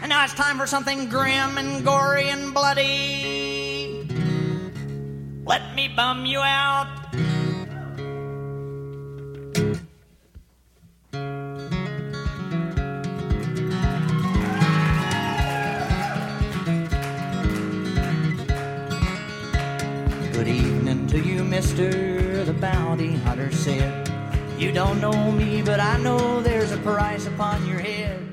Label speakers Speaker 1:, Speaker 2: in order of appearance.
Speaker 1: And now it's time for something grim and gory and bloody. Let me bum you out. Good evening to you, mister, the bounty hunter said. You don't know me, but I know there's a price upon your head.